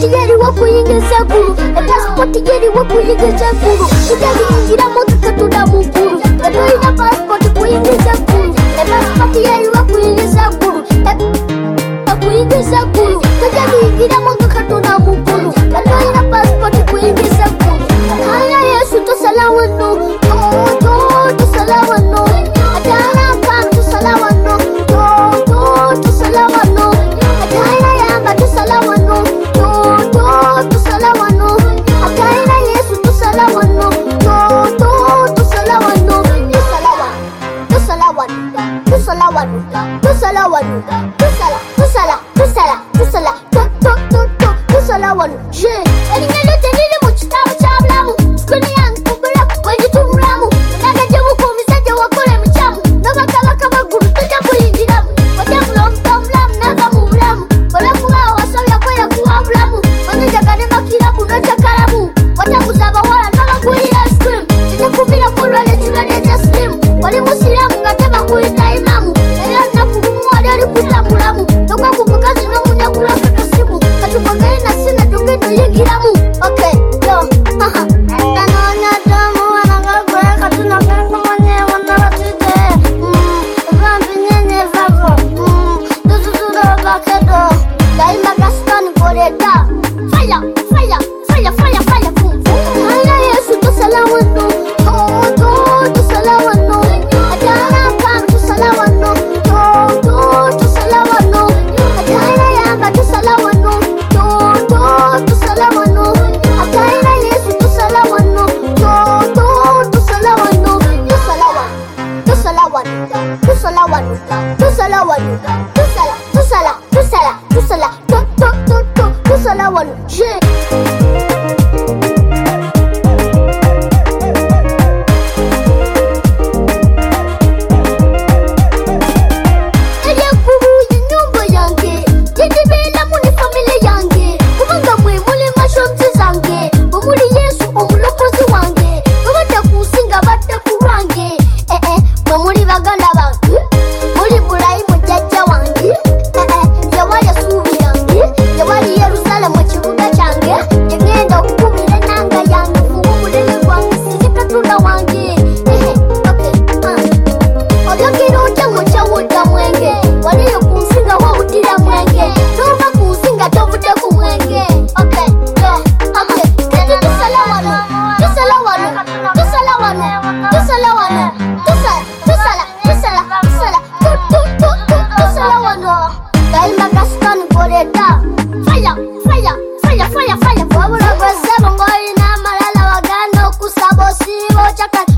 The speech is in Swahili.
yeri wakuyingiza guru passport yeri wakuyingiza guru ujyagira modoka tudamukuru etoina passport kuyingiza guru passport yeri wakuyingiza guru wakuyingiza guru ujyagira modoka tudamukuru etoina passport kuyingiza guru aya Yesu tusalawano tusalawano atana kan tusalawano tusalawano atana yamba tusalawano tusalawano atana Yesu tusalawano tusalawano tusalawano tusalawano je elingalo tenile mu kitabo kyabulamu kuni yankubula wenjitumulamu nagaje mukumisaje wakole muchamu nabakabaka baguru tujja kuyingiramu watambula omutambulamu naga mu bulamu bolamu bawo wasobya kwera kuwa bulamu wanejagane makirabu nojakalamu watambuza abawala nabagulira scream tetekubira kulwala ekirwadde ekya slim wali musiramu nga tebakuyita imamu naye nakulumu wali ali kutambulamu nokwaku mukazi n'omunyagula kakasimu katubagaye nasina tugenda oyingiramu okay yo tusalawano je fire wabula gwezebo ngoyina amalala wagana okusaba osiiba okyaka